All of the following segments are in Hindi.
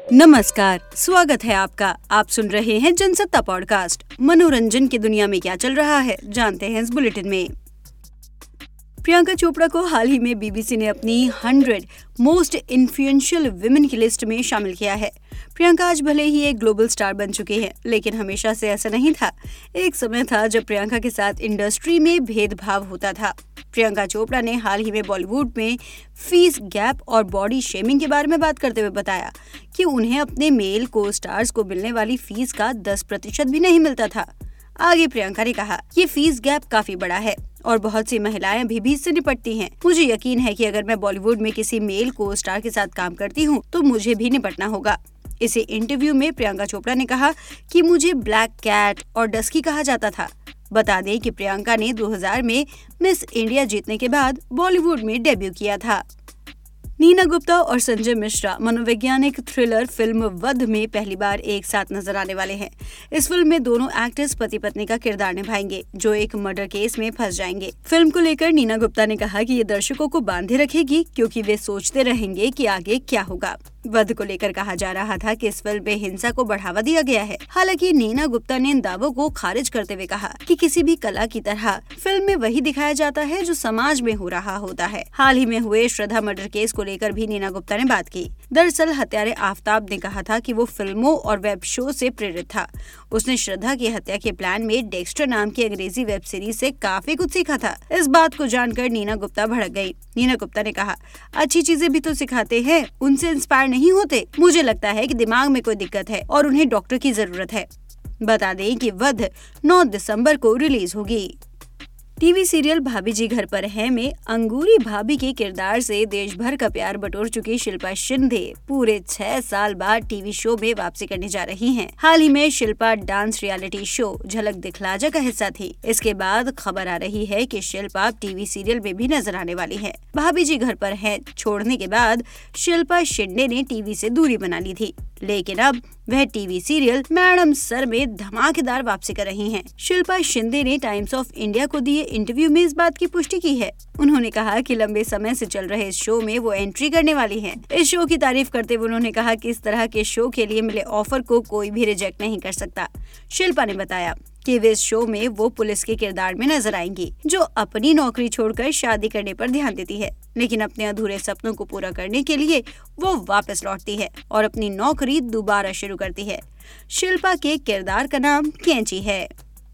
नमस्कार, स्वागत है आपका। आप सुन रहे हैं जनसत्ता पॉडकास्ट। मनोरंजन की दुनिया में क्या चल रहा है, जानते हैं इस बुलेटिन में। प्रियंका चोपड़ा को हाल ही में बीबीसी ने अपनी 100 मोस्ट इन्फ्लुएंशियल वुमेन की लिस्ट में शामिल किया है। प्रियंका आज भले ही एक ग्लोबल स्टार बन चुकी है, लेकिन हमेशा से ऐसा नहीं था। एक समय था जब प्रियंका के साथ इंडस्ट्री में भेदभाव होता था। प्रियंका चोपड़ा ने हाल ही में बॉलीवुड में फीस गैप और बॉडी शेमिंग के बारे में बात करते हुए बताया कि उन्हें अपने मेल को स्टार्स को मिलने वाली फीस का 10% भी नहीं मिलता था। आगे प्रियंका ने कहा, ये फीस गैप काफी बड़ा है और बहुत सी महिलाएं अभी भी इससे निपटती हैं। मुझे यकीन है कि अगर मैं बॉलीवुड में किसी मेल को स्टार के साथ काम करती हूँ तो मुझे भी निपटना होगा। इसी इंटरव्यू में प्रियंका चोपड़ा ने कहा कि मुझे ब्लैक कैट और डस्की कहा जाता था। बता दें कि प्रियंका ने 2000 में मिस इंडिया जीतने के बाद बॉलीवुड में डेब्यू किया था। नीना गुप्ता और संजय मिश्रा मनोवैज्ञानिक थ्रिलर फिल्म वध में पहली बार एक साथ नजर आने वाले हैं। इस फिल्म में दोनों एक्टर्स पति पत्नी का किरदार निभाएंगे, जो एक मर्डर केस में फंस जाएंगे। फिल्म को लेकर नीना गुप्ता ने कहा कि ये दर्शकों को बांधे रखेगी, क्योंकि वे सोचते रहेंगे कि आगे क्या होगा। वध को लेकर कहा जा रहा था कि इस फिल्म में हिंसा को बढ़ावा दिया गया है। हालांकि नीना गुप्ता ने इन दावों को खारिज करते हुए कहा कि किसी भी कला की तरह फिल्म में वही दिखाया जाता है जो समाज में हो रहा होता है। हाल ही में हुए श्रद्धा मर्डर केस को लेकर भी नीना गुप्ता ने बात की। दरअसल हत्यारे आफ्ताब ने कहा था कि वो फिल्मों और वेब शो से प्रेरित था। उसने श्रद्धा की हत्या के प्लान में डेक्स्टर नाम की अंग्रेजी वेब सीरीज से काफी कुछ सीखा था। इस बात को जानकर नीना गुप्ता भड़क गई। नीना गुप्ता ने कहा, अच्छी चीजें भी तो सिखाते हैं, उनसे इंस्पायर नहीं होते। मुझे लगता है कि दिमाग में कोई दिक्कत है और उन्हें डॉक्टर की जरूरत है। बता दें कि वध 9 दिसंबर को रिलीज होगी। टीवी सीरियल भाभी जी घर पर है में अंगूरी भाभी के किरदार से देश भर का प्यार बटोर चुकी शिल्पा शिंदे पूरे 6 साल बाद टीवी शो में वापसी करने जा रही हैं। हाल ही में शिल्पा डांस रियलिटी शो झलक दिखला जा का हिस्सा थी। इसके बाद खबर आ रही है कि शिल्पा टीवी सीरियल में भी नजर आने वाली है। भाभी जी घर पर है छोड़ने के बाद शिल्पा शिंदे ने टीवी से दूरी बना ली थी, लेकिन अब वह टीवी सीरियल मैडम सर में धमाकेदार वापसी कर रही हैं। शिल्पा शिंदे ने टाइम्स ऑफ इंडिया को दिए इंटरव्यू में इस बात की पुष्टि की है। उन्होंने कहा कि लंबे समय से चल रहे इस शो में वो एंट्री करने वाली हैं। इस शो की तारीफ करते हुए उन्होंने कहा कि इस तरह के शो के लिए मिले ऑफर को कोई भी रिजेक्ट नहीं कर सकता। शिल्पा ने बताया कि वे इस शो में वो पुलिस के किरदार में नजर आएंगी, जो अपनी नौकरी छोड़कर शादी करने पर ध्यान देती है, लेकिन अपने अधूरे सपनों को पूरा करने के लिए वो वापस लौटती है और अपनी नौकरी दोबारा शुरू करती है। शिल्पा के किरदार का नाम कैंची है।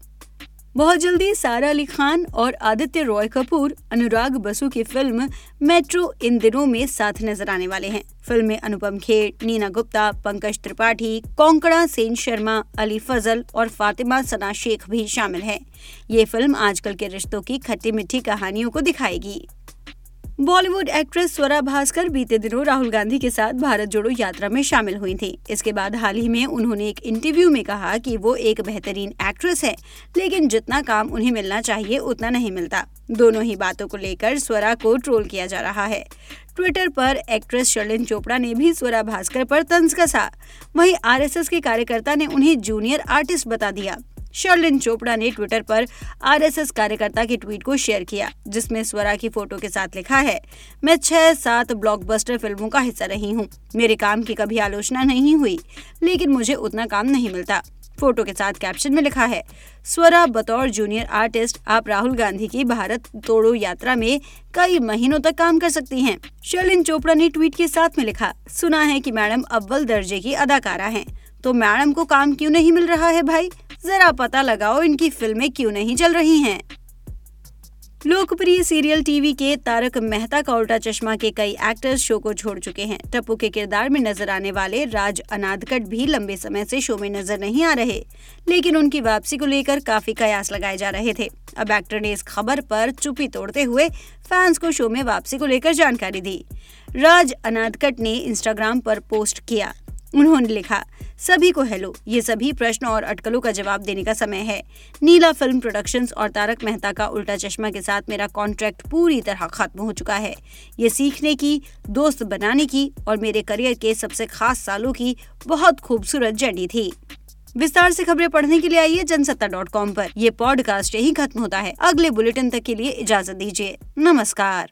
बहुत जल्दी सारा अली खान और आदित्य रॉय कपूर अनुराग बसु की फिल्म मेट्रो इन दिनों में साथ नजर आने वाले हैं। फिल्म में अनुपम खेर, नीना गुप्ता, पंकज त्रिपाठी, कोंकणा सेन शर्मा, अली फजल और फातिमा सना शेख भी शामिल हैं। ये फिल्म आजकल के रिश्तों की खट्टी मीठी कहानियों को दिखाएगी। बॉलीवुड एक्ट्रेस स्वरा भास्कर बीते दिनों राहुल गांधी के साथ भारत जोड़ो यात्रा में शामिल हुई थी। इसके बाद हाल ही में उन्होंने एक इंटरव्यू में कहा कि वो एक बेहतरीन एक्ट्रेस है, लेकिन जितना काम उन्हें मिलना चाहिए उतना नहीं मिलता। दोनों ही बातों को लेकर स्वरा को ट्रोल किया जा रहा है। ट्विटर पर एक्ट्रेस शर्लिन चोपड़ा ने भी स्वरा भास्कर पर तंज कसा। वहीं आरएसएस के कार्यकर्ता ने उन्हें जूनियर आर्टिस्ट बता दिया। शर्लिन चोपड़ा ने ट्विटर पर आरएसएस कार्यकर्ता के ट्वीट को शेयर किया, जिसमें स्वरा की फोटो के साथ लिखा है, मैं 6-7 ब्लॉकबस्टर फिल्मों का हिस्सा रही हूँ। मेरे काम की कभी आलोचना नहीं हुई, लेकिन मुझे उतना काम नहीं मिलता। फोटो के साथ कैप्शन में लिखा है, स्वरा बतौर जूनियर आर्टिस्ट आप राहुल गांधी की भारत जोड़ो यात्रा में कई महीनों तक काम कर सकती हैं। शर्लिन चोपड़ा ने ट्वीट के साथ में लिखा, सुना है कि मैडम अव्वल दर्जे की अदाकारा हैं, तो मैडम को काम क्यों नहीं मिल रहा है भाई? जरा पता लगाओ इनकी फिल्में क्यों नहीं चल रही हैं। लोकप्रिय सीरियल टीवी के तारक मेहता का उल्टा चश्मा के कई एक्टर्स शो को छोड़ चुके हैं। टप्पू के किरदार में नजर आने वाले राज अनादकट भी लंबे समय से शो में नजर नहीं आ रहे, लेकिन उनकी वापसी को लेकर काफी कयास लगाए जा रहे थे। अब एक्टर ने इस खबर पर चुप्पी तोड़ते हुए फैंस को शो में वापसी को लेकर जानकारी दी। राज अनादकट ने इंस्टाग्राम पर पोस्ट किया। उन्होंने लिखा, सभी को हेलो, ये सभी प्रश्न और अटकलों का जवाब देने का समय है। नीला फिल्म प्रोडक्शंस और तारक मेहता का उल्टा चश्मा के साथ मेरा कॉन्ट्रैक्ट पूरी तरह खत्म हो चुका है। ये सीखने की, दोस्त बनाने की और मेरे करियर के सबसे खास सालों की बहुत खूबसूरत जर्नी थी। विस्तार से खबरें पढ़ने के लिए आइए जनसत्ता.com पर। ये पॉडकास्ट यही खत्म होता है। अगले बुलेटिन तक के लिए इजाजत दीजिए। नमस्कार।